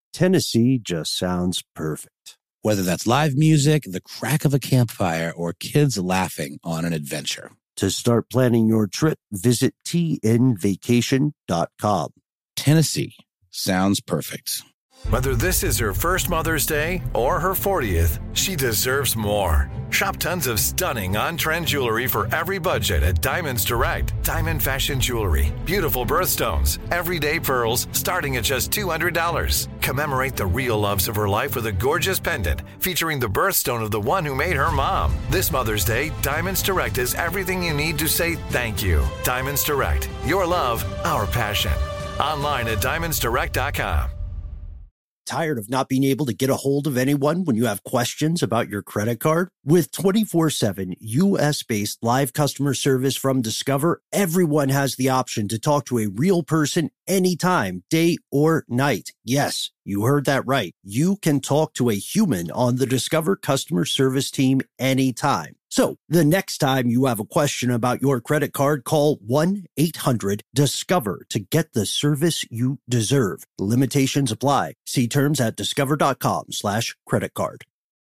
Tennessee just sounds perfect. Whether that's live music, the crack of a campfire, or kids laughing on an adventure. To start planning your trip, visit tnvacation.com. Tennessee sounds perfect. Whether this is her first Mother's Day or her 40th, she deserves more. Shop tons of stunning on-trend jewelry for every budget at Diamonds Direct. Diamond fashion jewelry, beautiful birthstones, everyday pearls starting at just $200. Commemorate the real loves of her life with a gorgeous pendant featuring the birthstone of the one who made her mom. This Mother's Day, Diamonds Direct is everything you need to say thank you. Diamonds Direct, your love, our passion. Online at diamondsdirect.com. Tired of not being able to get a hold of anyone when you have questions about your credit card? With 24/7 U.S.-based live customer service from Discover, everyone has the option to talk to a real person anytime, day or night. Yes, you heard that right. You can talk to a human on the Discover customer service team anytime. So the next time you have a question about your credit card, call 1-800-DISCOVER to get the service you deserve. Limitations apply. See terms at discover.com/creditcard.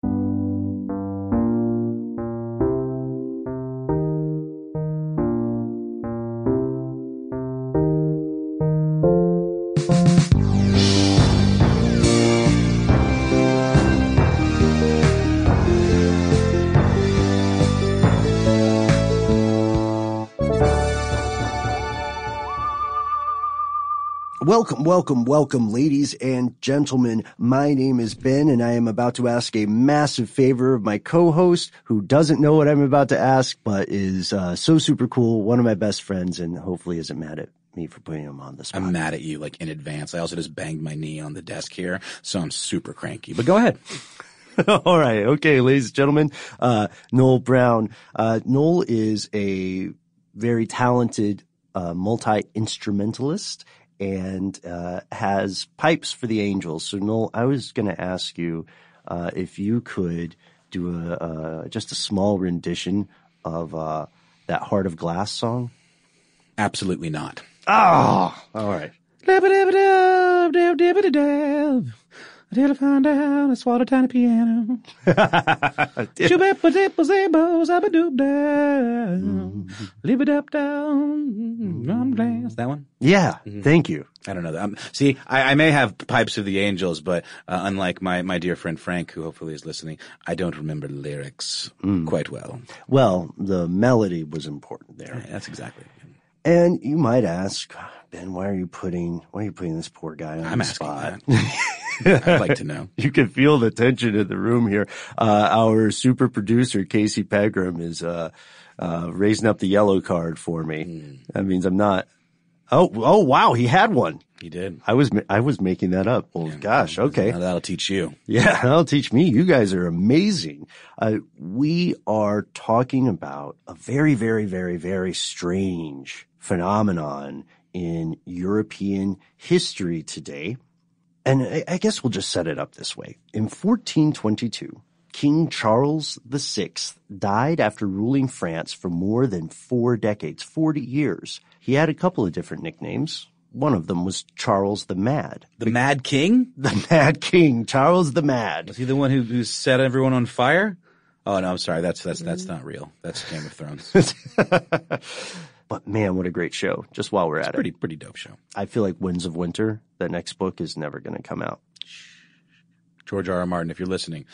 Welcome, ladies and gentlemen. My name is Ben, and I am about to ask a massive favor of my co-host, who doesn't know what I'm about to ask, but is so super cool, one of my best friends, and hopefully isn't mad at me for putting him on the spot. I'm mad at you, like, in advance. I also just banged my knee on the desk here, so I'm super cranky. But go ahead. All right. Okay, ladies and gentlemen, Noel Brown. Noel is a very talented multi-instrumentalist and has pipes for the Angels. So, Noel, I was going to ask you if you could do just a small rendition of that Heart of Glass song. Absolutely not. Oh, all right. Until I find out I swallowed a tiny piano. That one? Yeah, thank you. I don't know. See, I may have Pipes of the Angels, but unlike my dear friend Frank, who hopefully is listening, I don't remember the lyrics quite well. Well, the melody was important there. Yeah, that's exactly it. And you might ask, Ben, why are you putting this poor guy on the spot? I'd like to know. You can feel the tension in the room here. Our super producer, Casey Pegram, is raising up the yellow card for me. That means I'm not. Oh, wow, he had one. He did. I was making that up. Well, gosh, okay. Now that'll teach you. Yeah, that'll teach me. You guys are amazing. We are talking about a very, very, very, very strange phenomenon in European history today. And I guess we'll just set it up this way. In 1422, King Charles VI died after ruling France for more than 4 decades, 40 years. He had a couple of different nicknames. One of them was Charles the Mad. The Mad King? The Mad King, Charles the Mad. Was he the one who set everyone on fire? Oh, no, I'm sorry. That's not real. That's Game of Thrones. But man, what a great show, just while we're at it. Pretty dope show. I feel like Winds of Winter, that next book, is never going to come out. George R.R. Martin, if you're listening,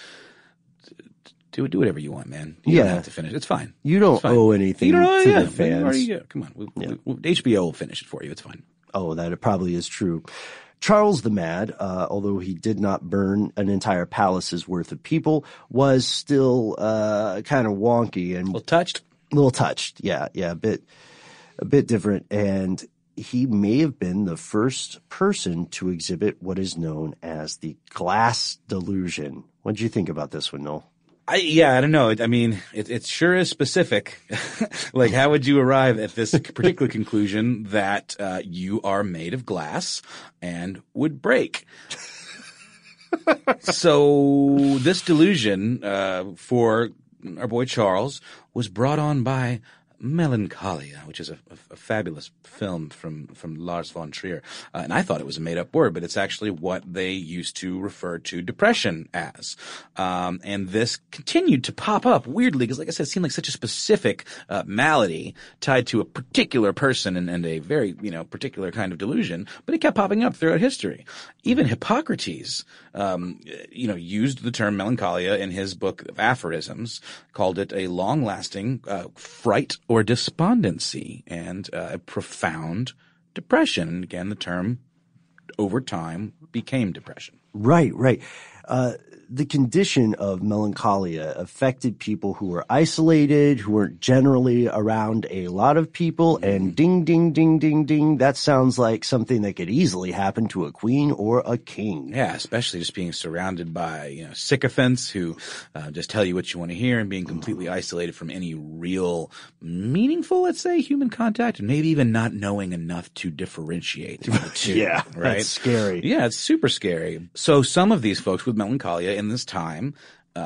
do whatever you want, man. You don't have to finish. It's fine. You don't owe anything to the fans. Come on. HBO will finish it for you. It's fine. Oh, that it probably is true. Charles the Mad, although he did not burn an entire palace's worth of people, was still kind of wonky and a little touched. Yeah, a bit different. And he may have been the first person to exhibit what is known as the glass delusion. What did you think about this one, Noel? I don't know. I mean, it sure is specific. Like, how would you arrive at this particular conclusion that you are made of glass and would break? So this delusion for our boy Charles was brought on by melancholia, which is a fabulous film from Lars von Trier. And I thought it was a made-up word, but it's actually what they used to refer to depression as. And this continued to pop up weirdly because, like I said, it seemed like such a specific malady tied to a particular person and a very, particular kind of delusion, but it kept popping up throughout history. Even Hippocrates, used the term melancholia in his book of aphorisms, called it a long-lasting fright or despondency and a profound depression. And again, the term over time became depression. Right. The condition of melancholia affected people who were isolated, who weren't generally around a lot of people, and ding, ding, ding, ding, ding. That sounds like something that could easily happen to a queen or a king. Yeah, especially just being surrounded by, sycophants who just tell you what you want to hear and being completely isolated from any real meaningful, let's say, human contact, and maybe even not knowing enough to differentiate the two. Yeah, right? That's scary. Yeah, it's super scary. So some of these folks with melancholia in this time,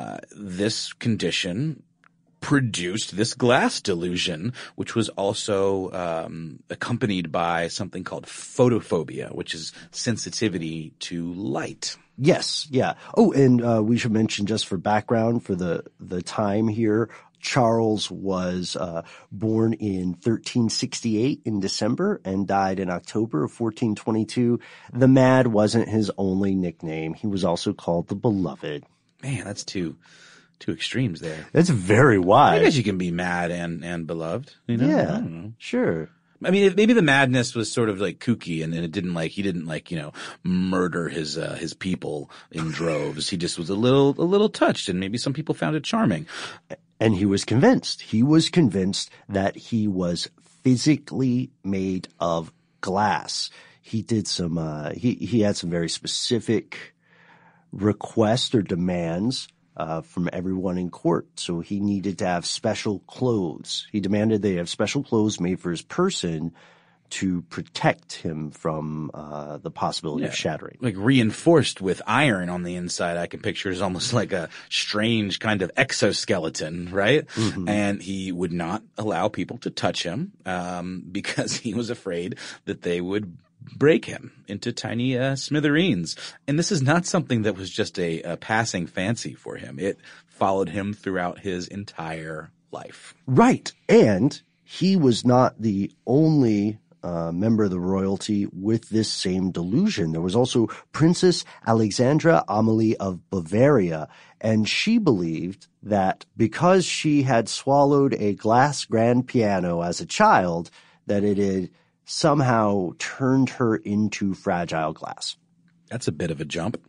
this condition produced this glass delusion, which was also accompanied by something called photophobia, which is sensitivity to light. Yes, yeah. Oh, and we should mention, just for background, for the time here, Charles was born in 1368 in December and died in October of 1422. The Mad wasn't his only nickname. He was also called the Beloved. Man, that's two extremes there. That's very wide. I guess you can be mad and beloved. Yeah, I don't know. Sure. I mean, maybe the madness was sort of like kooky, and it didn't he didn't murder his people in droves. He just was a little touched, and maybe some people found it charming. And he was convinced. He was convinced that he was physically made of glass. He did some, he had some very specific requests or demands from everyone in court. So he needed to have special clothes. He demanded they have special clothes made for his person to protect him from the possibility of shattering. Like reinforced with iron on the inside, I can picture is almost like a strange kind of exoskeleton, right? Mm-hmm. And he would not allow people to touch him because he was afraid that they would break him into tiny smithereens. And this is not something that was just a passing fancy for him. It followed him throughout his entire life. Right. And he was not the only member of the royalty with this same delusion. There was also Princess Alexandra Amalie of Bavaria, and she believed that because she had swallowed a glass grand piano as a child, that it had somehow turned her into fragile glass. That's a bit of a jump.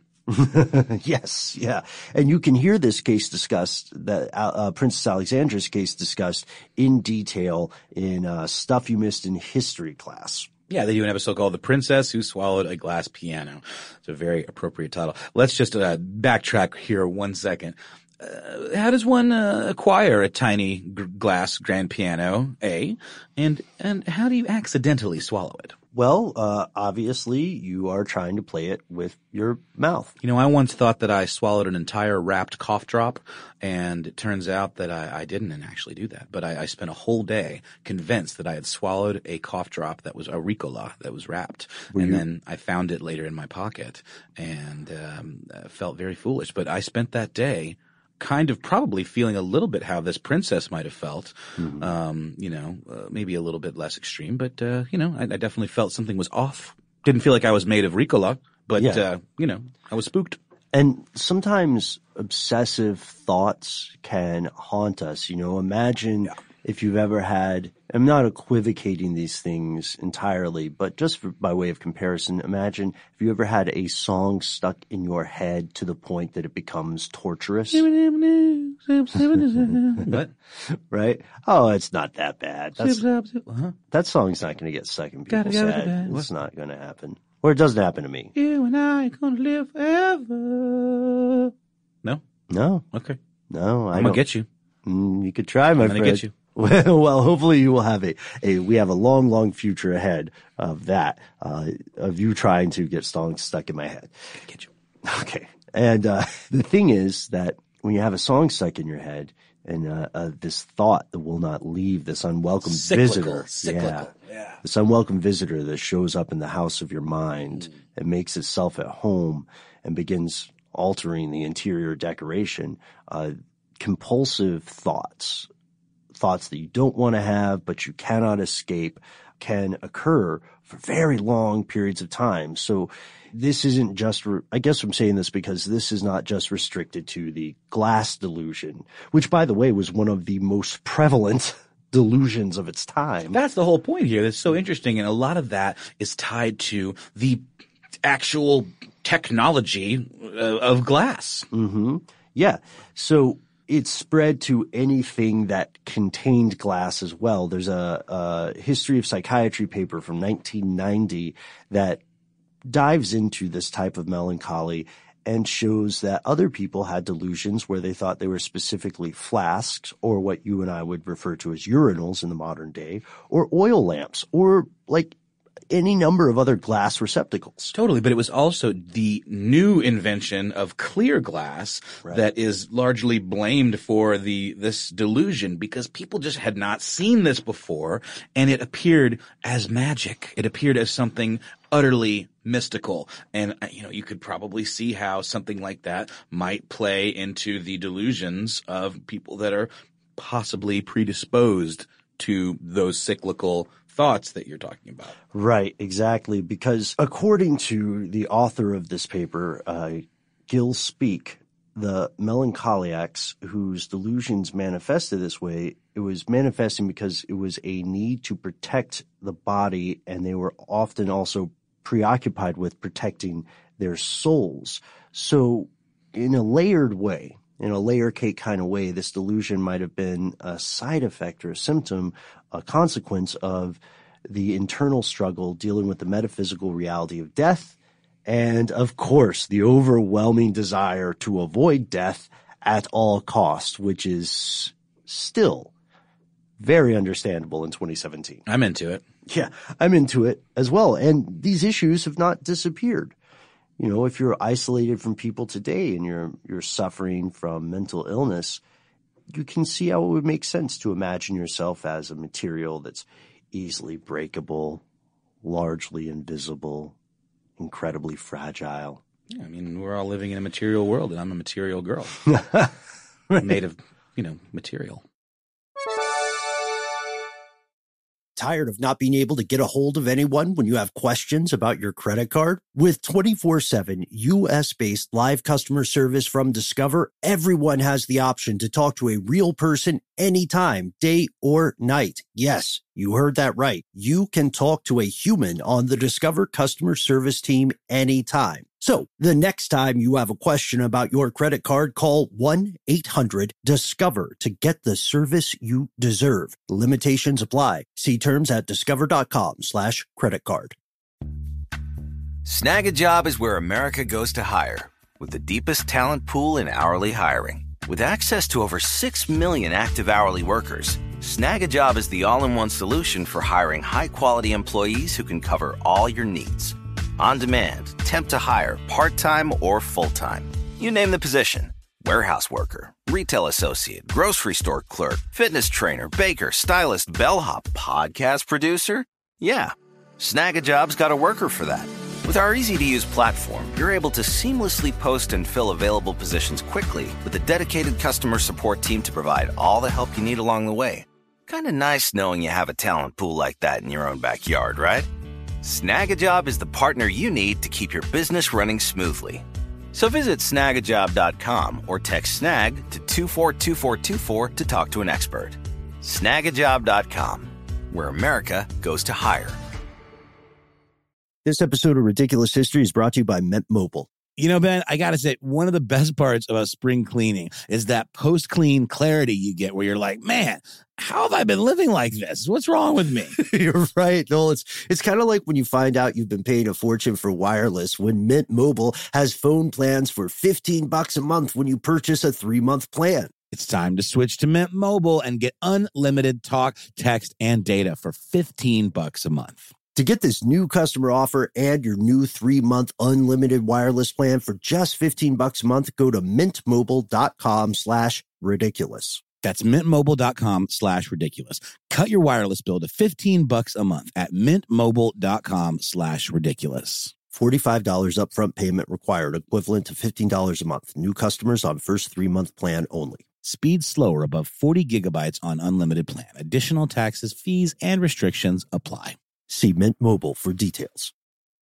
Yes, yeah. And you can hear this case discussed, that Princess Alexandra's case discussed in detail in Stuff You Missed in History class. Yeah, they do an episode called The Princess Who Swallowed a Glass Piano. It's a very appropriate title. Let's just backtrack here 1 second. How does one acquire a tiny glass grand piano, A? And how do you accidentally swallow it? Well, obviously you are trying to play it with your mouth. I once thought that I swallowed an entire wrapped cough drop, and it turns out that I didn't actually do that. But I spent a whole day convinced that I had swallowed a cough drop that was a Ricola that was wrapped. Then I found it later in my pocket and felt very foolish. But I spent that day kind of probably feeling a little bit how this princess might have felt, maybe a little bit less extreme, but, I definitely felt something was off. Didn't feel like I was made of Ricola, but, I was spooked. And sometimes obsessive thoughts can haunt us. Imagine if you've ever had, I'm not equivocating these things entirely, but just by way of comparison, imagine if you ever had a song stuck in your head to the point that it becomes torturous. What? Right? Oh, it's not that bad. That song's not going to get stuck in people's head. It's not going to happen. Or it doesn't happen to me. You and I are going to live forever. No? No. Okay. No, I'm going to get you. You could try, my friend. I'm going to get you. Well, hopefully you will have we have a long, long future ahead of that, of you trying to get songs stuck in my head. Get you. Okay. And, the thing is that when you have a song stuck in your head, and this thought that will not leave, this unwelcome Cyclical. visitor. Yeah. This unwelcome visitor that shows up in the house of your mind and makes itself at home and begins altering the interior decoration. Compulsive thoughts that you don't want to have but you cannot escape, can occur for very long periods of time. So this isn't just, I guess I'm saying this because this is not just restricted to the glass delusion, which, by the way, was one of the most prevalent delusions of its time. That's the whole point here. That's so interesting. And a lot of that is tied to the actual technology of glass. Mm-hmm. Yeah. So it spread to anything that contained glass as well. There's a history of psychiatry paper from 1990 that dives into this type of melancholy and shows that other people had delusions where they thought they were specifically flasks, or what you and I would refer to as urinals in the modern day, or oil lamps, or like any number of other glass receptacles. Totally. But it was also the new invention of clear glass that is largely blamed for this delusion, because people just had not seen this before, and it appeared as magic. It appeared as something utterly mystical. And, you could probably see how something like that might play into the delusions of people that are possibly predisposed to those cyclical thoughts that you're talking about. Right, exactly. Because according to the author of this paper, Gil Speake, the melancholiacs whose delusions manifested this way, it was manifesting because it was a need to protect the body, and they were often also preoccupied with protecting their souls. So in a layered way, in a layer cake kind of way, this delusion might have been a side effect or a symptom, a consequence of the internal struggle dealing with the metaphysical reality of death, and of course the overwhelming desire to avoid death at all costs, which is still very understandable in 2017. I'm into it. Yeah, I'm into it as well. And these issues have not disappeared. If you're isolated from people today and you're suffering from mental illness, you can see how it would make sense to imagine yourself as a material that's easily breakable, largely invisible, incredibly fragile. Yeah, we're all living in a material world, and I'm a material girl. Made of, material. Tired of not being able to get a hold of anyone when you have questions about your credit card? With 24/7 U.S.-based live customer service from Discover, everyone has the option to talk to a real person anytime, day or night. Yes, you heard that right. You can talk to a human on the Discover customer service team anytime. So the next time you have a question about your credit card, call 1-800-DISCOVER to get the service you deserve. Limitations apply. See terms at discover.com/creditcard. Snag a Job is where America goes to hire, with the deepest talent pool in hourly hiring. With access to over 6 million active hourly workers, Snag a Job is the all-in-one solution for hiring high-quality employees who can cover all your needs. On demand, temp to hire, part-time or full-time. You name the position. Warehouse worker, retail associate, grocery store clerk, fitness trainer, baker, stylist, bellhop, podcast producer. Yeah, Snag a Job's got a worker for that. With our easy-to-use platform, you're able to seamlessly post and fill available positions quickly with a dedicated customer support team to provide all the help you need along the way. Kind of nice knowing you have a talent pool like that in your own backyard, right? Snag a Job is the partner you need to keep your business running smoothly. So visit snagajob.com or text snag to 242424 to talk to an expert. Snagajob.com, where America goes to hire. This episode of Ridiculous History is brought to you by Mint Mobile. Ben, I got to say, one of the best parts about spring cleaning is that post-clean clarity you get where you're like, man, how have I been living like this? What's wrong with me? You're right, Noel. It's kind of like when you find out you've been paying a fortune for wireless when Mint Mobile has phone plans for $15 a month when you purchase a 3-month plan. It's time to switch to Mint Mobile and get unlimited talk, text, and data for $15 a month. To get this new customer offer and your new 3-month unlimited wireless plan for just $15 a month, go to mintmobile.com/ridiculous. That's mintmobile.com/ridiculous. Cut your wireless bill to $15 a month at mintmobile.com/ridiculous. $45 upfront payment required, equivalent to $15 a month. New customers on first 3-month plan only. Speed slower above 40 gigabytes on unlimited plan. Additional taxes, fees, and restrictions apply. See Mint Mobile for details.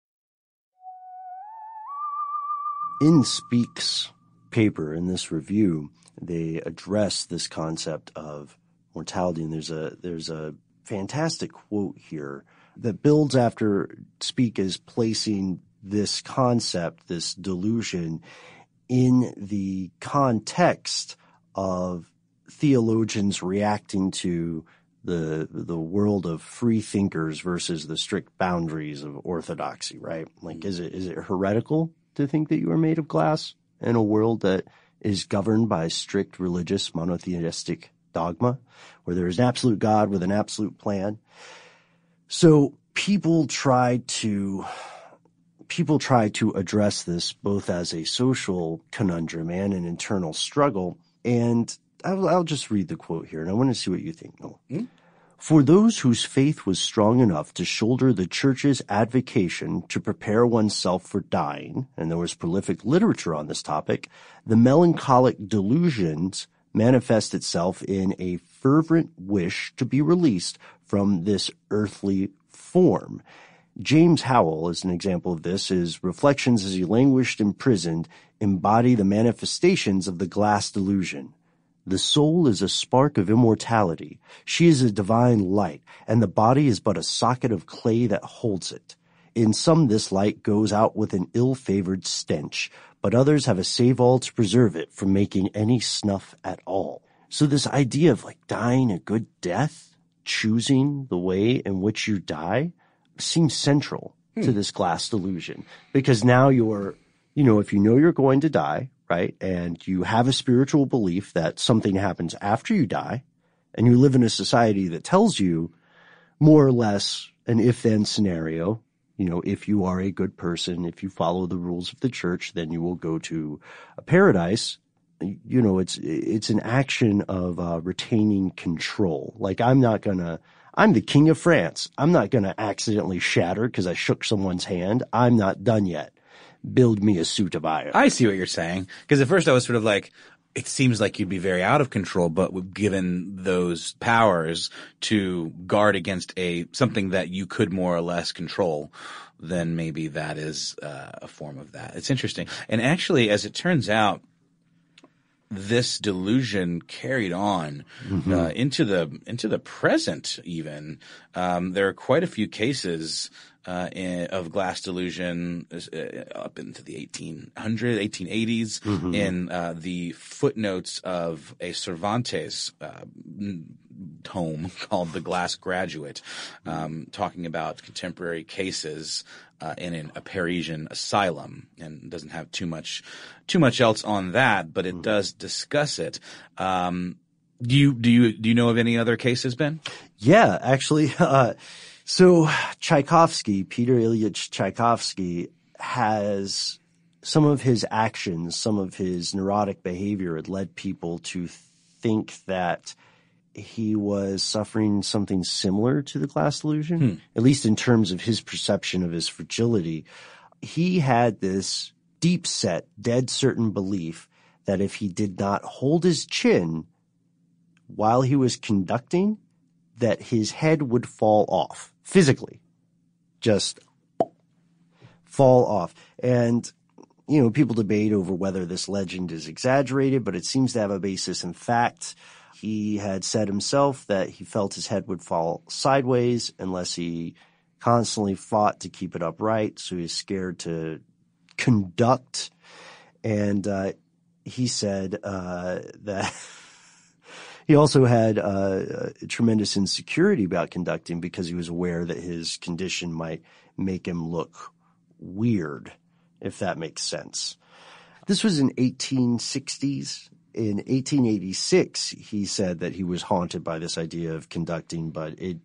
In Speak's paper, in this review, they address this concept of mortality, and there's a fantastic quote here that builds after Speak is placing this concept, this delusion, in the context of theologians reacting to the world of free thinkers versus the strict boundaries of orthodoxy, right? Like, is it heretical to think that you are made of glass in a world that is governed by strict religious monotheistic dogma, where there is an absolute God with an absolute plan? So people try to address this both as a social conundrum and an internal struggle. And I'll just read the quote here, and I want to see what you think, Noel. For those whose faith was strong enough to shoulder the church's advocation to prepare oneself for dying, and there was prolific literature on this topic, the melancholic delusions manifest itself in a fervent wish to be released from this earthly form. James Howell, as an example of this, his reflections as he languished imprisoned embody the manifestations of the glass delusion. The soul is a spark of immortality. She is a divine light, and the body is but a socket of clay that holds it. In some this light goes out with an ill-favored stench, but others have a save-all to preserve it from making any snuff at all. So this idea of like dying a good death, choosing the way in which you die, seems central to this glass delusion. Because now you're, if you know you're going to die, right, and you have a spiritual belief that something happens after you die, and you live in a society that tells you more or less an if-then scenario, if you are a good person, if you follow the rules of the church, then you will go to a paradise. It's an action of retaining control. Like, I'm the king of France. I'm not going to accidentally shatter because I shook someone's hand. I'm not done yet. Build me a suit of iron. I see what you're saying. Because at first I was sort of like, it seems like you'd be very out of control, but given those powers to guard against something that you could more or less control, then maybe that is a form of that. It's interesting. And actually, as it turns out, this delusion carried on into the present even. There are quite a few cases of glass delusion up into the 1880s in the footnotes of a Cervantes tome called The Glass Graduate, talking about contemporary cases in a Parisian asylum, and doesn't have too much else on that, but it does discuss it. Do you know of any other cases, Ben? Yeah, actually. So Tchaikovsky, Peter Ilyich Tchaikovsky, has some of his actions, some of his neurotic behavior had led people to think that he was suffering something similar to the glass delusion, at least in terms of his perception of his fragility. He had this deep-set, dead certain belief that if he did not hold his chin while he was conducting, that his head would fall off physically, just fall off. And, people debate over whether this legend is exaggerated, but it seems to have a basis in fact. He had said himself that he felt his head would fall sideways unless he constantly fought to keep it upright, so he was scared to conduct. And he said that he also had a tremendous insecurity about conducting because he was aware that his condition might make him look weird, if that makes sense. This was in 1860s. In 1886, he said that he was haunted by this idea of conducting, but it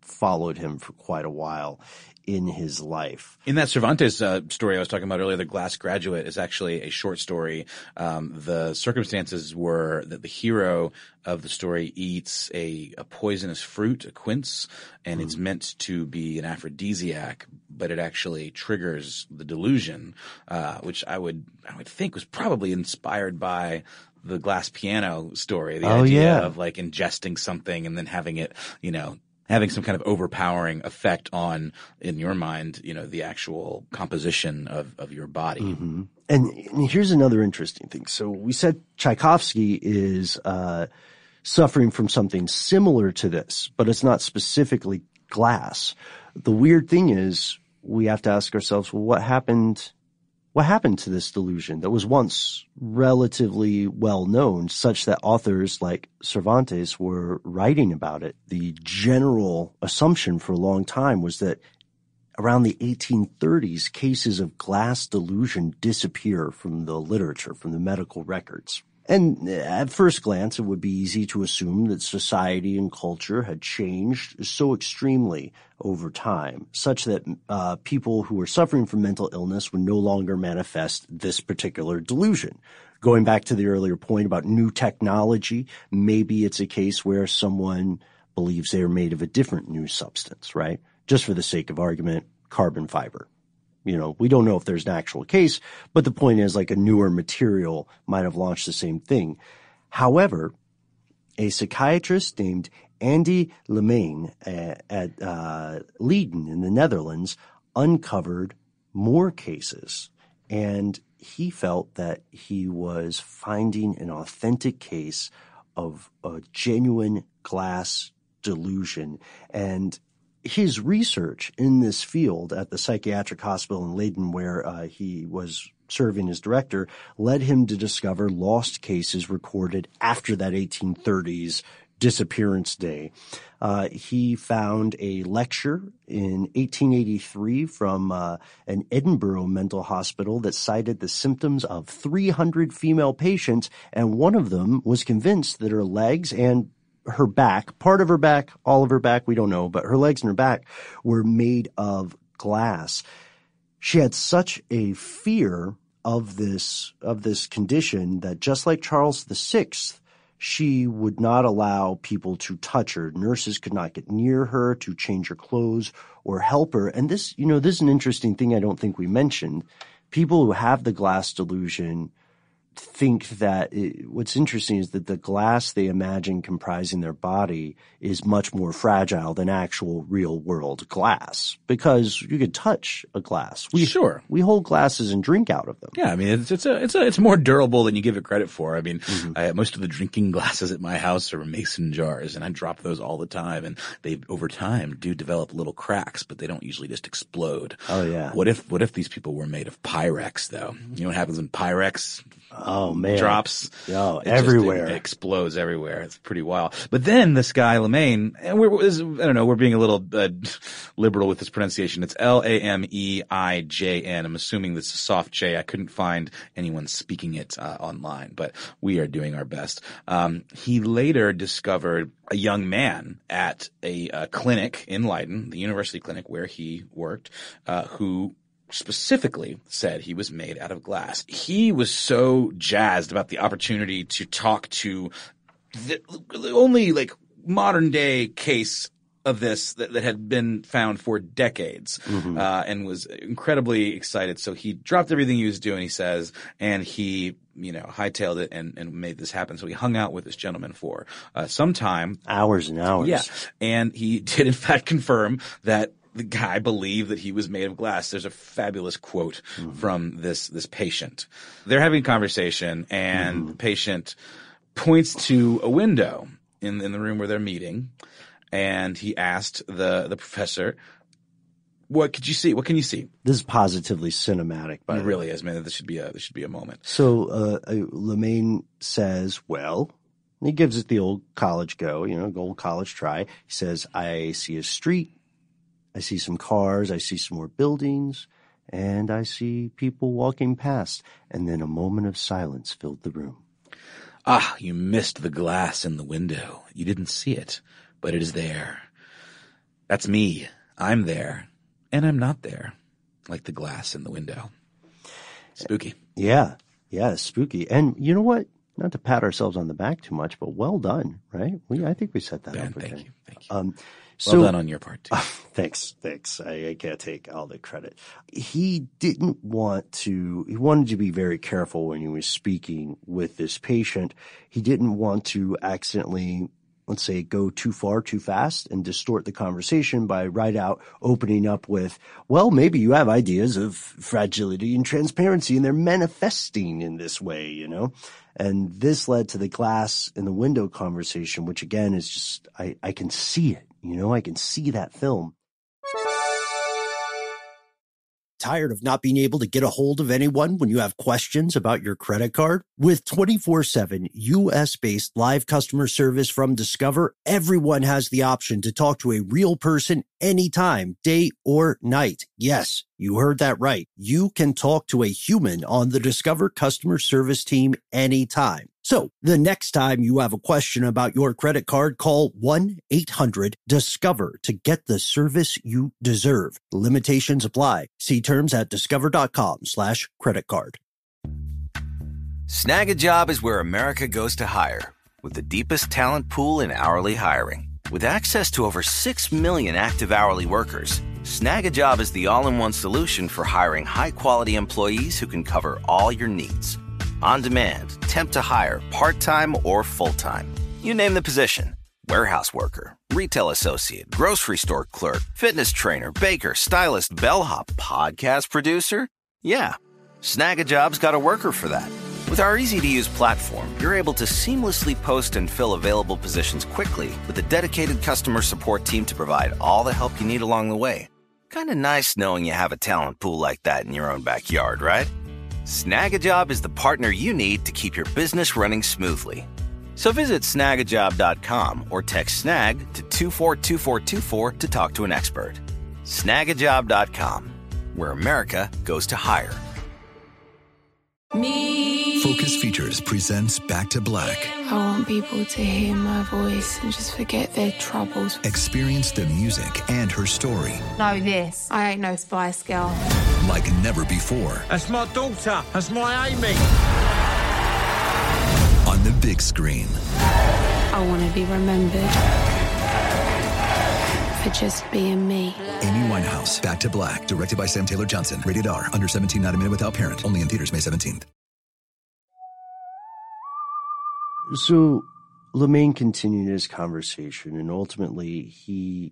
followed him for quite a while in his life. In that Cervantes story I was talking about earlier, The Glass Graduate is actually a short story. The circumstances were that the hero of the story eats a poisonous fruit, a quince, and it's meant to be an aphrodisiac, but it actually triggers the delusion, which I would think was probably inspired by the glass piano story, the idea of like ingesting something and then having it, having some kind of overpowering effect on, in your mind, the actual composition of your body. Mm-hmm. And here's another interesting thing. So we said Tchaikovsky is suffering from something similar to this, but it's not specifically glass. The weird thing is we have to ask ourselves, well, what happened to this delusion that was once relatively well known, such that authors like Cervantes were writing about it? The general assumption for a long time was that around the 1830s, cases of glass delusion disappear from the literature, from the medical records. And at first glance, it would be easy to assume that society and culture had changed so extremely over time, such that people who were suffering from mental illness would no longer manifest this particular delusion. Going back to the earlier point about new technology, maybe it's a case where someone believes they are made of a different new substance, right? Just for the sake of argument, carbon fiber. We don't know if there's an actual case, but the point is, like, a newer material might have launched the same thing. However, a psychiatrist named Andy Lemijn at Leiden in the Netherlands uncovered more cases, and he felt that he was finding an authentic case of a genuine glass delusion. And his research in this field at the psychiatric hospital in Leiden, where he was serving as director, led him to discover lost cases recorded after that 1830s disappearance day. He found a lecture in 1883 from an Edinburgh mental hospital that cited the symptoms of 300 female patients, and one of them was convinced that her legs and her back, part of her back, all of her back, we don't know, but her legs and her back were made of glass. She had such a fear of this condition that, just like Charles VI, she would not allow people to touch her. Nurses could not get near her to change her clothes or help her. And this is an interesting thing I don't think we mentioned. People who have the glass delusion think that what's interesting is that the glass they imagine comprising their body is much more fragile than actual real world glass, because you could touch a glass. We hold glasses and drink out of them. Yeah, I mean it's more durable than you give it credit for. I mean, most of the drinking glasses at my house are mason jars, and I drop those all the time, and they over time do develop little cracks, but they don't usually just explode. Oh yeah. What if these people were made of Pyrex though? You know what happens when Pyrex drops everywhere. It explodes everywhere. It's pretty wild. But then this guy Lemijn, and we're being a little liberal with this pronunciation. It's Lamejin. I'm assuming that's a soft J. I couldn't find anyone speaking it online, but we are doing our best. He later discovered a young man at a clinic in Leiden, the university clinic where he worked, who specifically said he was made out of glass. He was so jazzed about the opportunity to talk to the only modern day case of this that had been found for decades, and was incredibly excited. So he dropped everything he was doing, he says, and he hightailed it and made this happen. So he hung out with this gentleman for some time. Hours and hours. Yeah. And he did in fact confirm that the guy believed that he was made of glass. There's a fabulous quote from this patient. They're having a conversation, and the patient points to a window in the room where they're meeting, and he asked the professor, "What could you see? What can you see?" This is positively cinematic, by the way. It really is, man. This should be a moment. So Lemijn says, well, he gives it the old college go, old college try. He says, I see a street. I see some cars, I see some more buildings, and I see people walking past. And then a moment of silence filled the room. Ah, you missed the glass in the window. You didn't see it, but it is there. That's me. I'm there. And I'm not there. Like the glass in the window. Spooky. Yeah. Yeah, spooky. And you know what? Not to pat ourselves on the back too much, but well done, right? I think we set that Ben, up. thank you. So, well done on your part, too. Thanks. I can't take all the credit. He wanted to be very careful when he was speaking with this patient. He didn't want to accidentally, let's say, go too far, too fast and distort the conversation by right out opening up with, well, maybe you have ideas of fragility and transparency and they're manifesting in this way, you know? And this led to the glass in the window conversation, which again is just, I can see it, you know, I can see that film. Tired of not being able to get a hold of anyone when you have questions about your credit card? With 24/7 U.S.-based live customer service from Discover, everyone has the option to talk to a real person anytime, day or night. Yes, you heard that right. You can talk to a human on the Discover customer service team anytime. So the next time you have a question about your credit card, call 1-800-DISCOVER to get the service you deserve. Limitations apply. See terms at discover.com/creditcard. Snag a Job is where America goes to hire, with the deepest talent pool in hourly hiring. With access to over 6 million active hourly workers, Snag a Job is the all-in-one solution for hiring high-quality employees who can cover all your needs. On demand, temp to hire, part-time or full-time. You name the position. Warehouse worker, retail associate, grocery store clerk, fitness trainer, baker, stylist, bellhop, podcast producer. Yeah, Snag a Job's got a worker for that. With our easy-to-use platform, you're able to seamlessly post and fill available positions quickly with a dedicated customer support team to provide all the help you need along the way. Kind of nice knowing you have a talent pool like that in your own backyard, right? Snag a Job is the partner you need to keep your business running smoothly. So visit snagajob.com or text snag to 242424 to talk to an expert. Snagajob.com, where America goes to hire. Focus Features presents Back to Black. I want people to hear my voice and just forget their troubles. Experience the music and her story. Know this, I ain't no Spice Girl. Like never before. That's my daughter. That's my Amy. On the big screen. I want to be remembered for just being me. Amy Winehouse, Back to Black, directed by Sam Taylor Johnson. Rated R, under 17, not a minute without parent. Only in theaters May 17th. So LeMaine continued his conversation, and ultimately he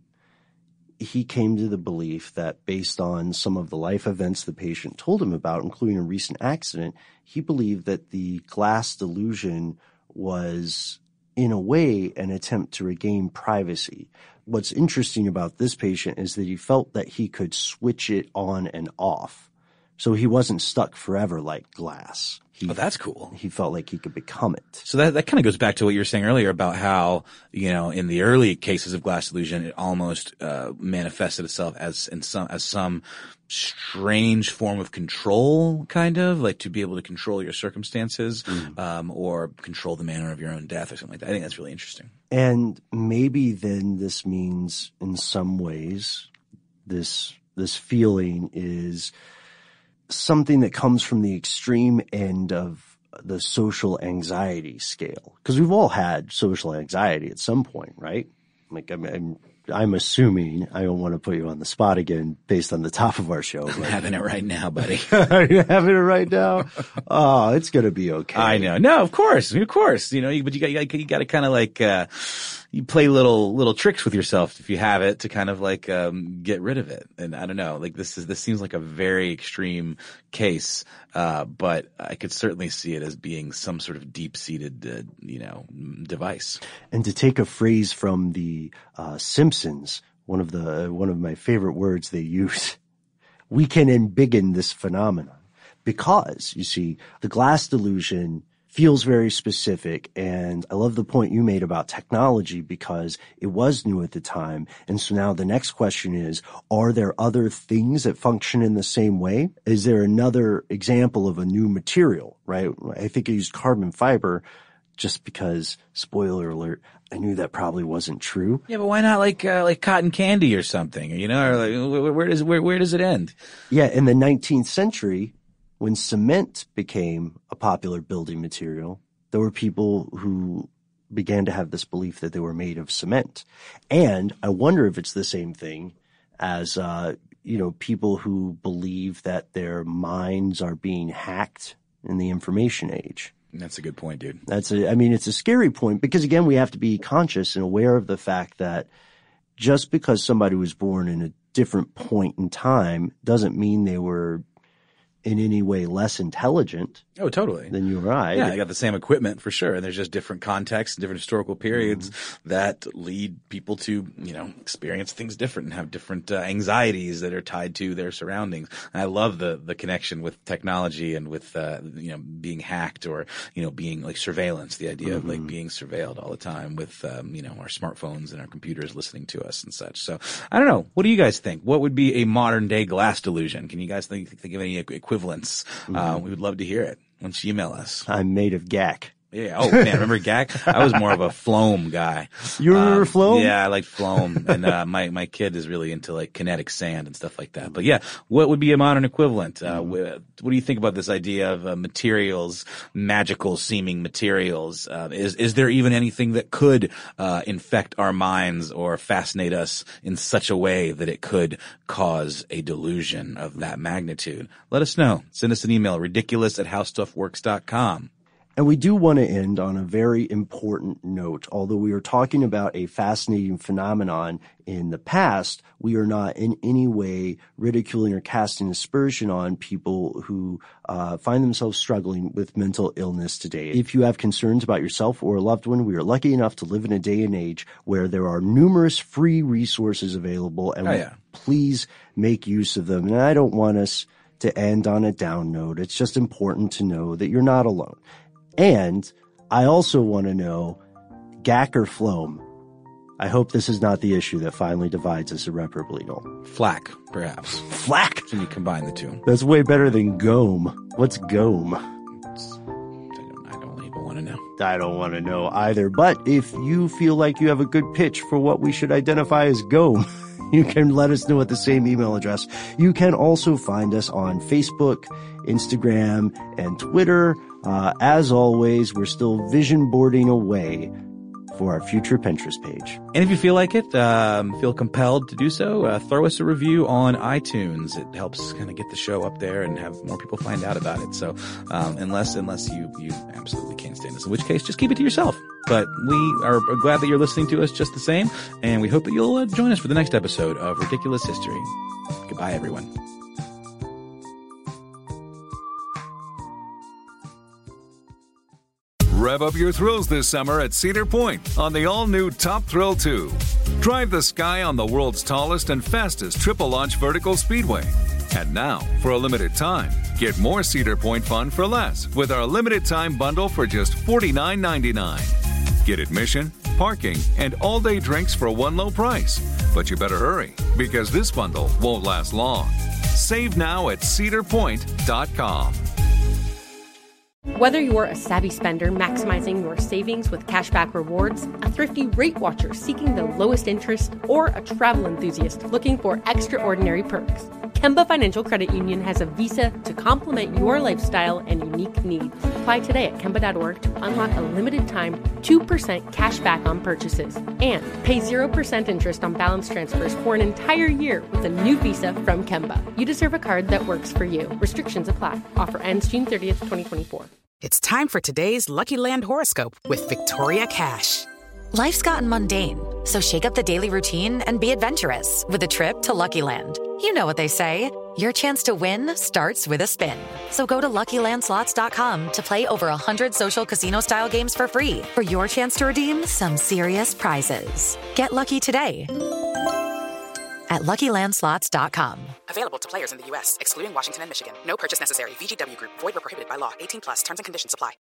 came to the belief that based on some of the life events the patient told him about, including a recent accident, he believed that the glass delusion was, in a way, an attempt to regain privacy. What's interesting about this patient is that he felt that he could switch it on and off. So he wasn't stuck forever like glass. That's cool. He felt like he could become it. So that kind of goes back to what you were saying earlier about how, you know, in the early cases of glass delusion, it almost manifested itself as some strange form of control, kind of like to be able to control your circumstances, or control the manner of your own death or something like that. I think that's really interesting. And maybe then this means in some ways this feeling is something that comes from the extreme end of the social anxiety scale. Because we've all had social anxiety at some point, right? Like I'm assuming, I don't want to put you on the spot again based on the top of our show. I'm having it right now, buddy. Are you having it right now? Oh, it's going to be okay. I know. No, of course. You know, but you got to kind of like, you play little tricks with yourself if you have it to kind of like, get rid of it. And I don't know, like this seems like a very extreme case. But I could certainly see it as being some sort of deep-seated, device. And to take a phrase from the Simpsons, one of my favorite words they use, we can embiggen this phenomenon because you see the glass delusion feels very specific. And I love the point you made about technology because it was new at the time. And so now the next question is, are there other things that function in the same way? Is there another example of a new material, right? I think I used carbon fiber just because, spoiler alert, I knew that probably wasn't true. Yeah, but why not like cotton candy or something? You know, or like where does it end? Yeah, in the 19th century, when cement became a popular building material, there were people who began to have this belief that they were made of cement. And I wonder if it's the same thing as, people who believe that their minds are being hacked in the information age. That's a good point, dude. It's a scary point because, again, we have to be conscious and aware of the fact that just because somebody was born in a different point in time doesn't mean they were in any way less intelligent. Oh, totally. Than you or I. Yeah, they got the same equipment for sure. And there's just different contexts, different historical periods that lead people to, experience things different and have different anxieties that are tied to their surroundings. And I love the connection with technology and with, being hacked or, being like surveillance, the idea of like being surveilled all the time with, our smartphones and our computers listening to us and such. So I don't know. What do you guys think? What would be a modern day glass delusion? Can you guys think of any equivalents? We would love to hear it. Why don't you email us? I'm made of GAC. Yeah. Oh man, remember GAC? I was more of a Floam guy. You remember Floam? Yeah, I like Floam. And my kid is really into like kinetic sand and stuff like that. But yeah, what would be a modern equivalent? What do you think about this idea of materials, magical seeming materials? Is there even anything that could infect our minds or fascinate us in such a way that it could cause a delusion of that magnitude? Let us know. Send us an email, ridiculous@howstuffworks.com. And we do want to end on a very important note. Although we are talking about a fascinating phenomenon in the past, we are not in any way ridiculing or casting aspersion on people who find themselves struggling with mental illness today. If you have concerns about yourself or a loved one, we are lucky enough to live in a day and age where there are numerous free resources available, and please make use of them. And I don't want us to end on a down note. It's just important to know that you're not alone. And I also want to know, GAC or Floam? I hope this is not the issue that finally divides us irreparably. Flack, perhaps. Flack? Can you combine the two? That's way better than GOM. What's GOM? I don't even want to know. I don't want to know either. But if you feel like you have a good pitch for what we should identify as GOM, you can let us know at the same email address. You can also find us on Facebook, Instagram, and Twitter. As always, we're still vision boarding away for our future Pinterest page. And if you feel like it, feel compelled to do so, throw us a review on iTunes. It helps kind of get the show up there and have more people find out about it. So, unless you absolutely can't stand us, in which case just keep it to yourself. But we are glad that you're listening to us just the same. And we hope that you'll join us for the next episode of Ridiculous History. Goodbye, everyone. Rev up your thrills this summer at Cedar Point on the all-new Top Thrill 2. Drive the sky on the world's tallest and fastest triple-launch vertical speedway. And now, for a limited time, get more Cedar Point fun for less with our limited-time bundle for just $49.99. Get admission, parking, and all-day drinks for one low price. But you better hurry, because this bundle won't last long. Save now at cedarpoint.com. Whether you're a savvy spender maximizing your savings with cashback rewards, a thrifty rate watcher seeking the lowest interest, or a travel enthusiast looking for extraordinary perks, Kemba Financial Credit Union has a visa to complement your lifestyle and unique needs. Apply today at Kemba.org to unlock a limited-time 2% cash back on purchases and pay 0% interest on balance transfers for an entire year with a new visa from Kemba. You deserve a card that works for you. Restrictions apply. Offer ends June 30th, 2024. It's time for today's Lucky Land horoscope with Victoria Cash. Life's gotten mundane, so shake up the daily routine and be adventurous with a trip to Lucky Land. You know what they say, your chance to win starts with a spin. So go to LuckyLandSlots.com to play over 100 social casino-style games for free for your chance to redeem some serious prizes. Get lucky today at LuckyLandSlots.com. Available to players in the U.S., excluding Washington and Michigan. No purchase necessary. VGW Group. Void where prohibited by law. 18+. Terms and conditions apply.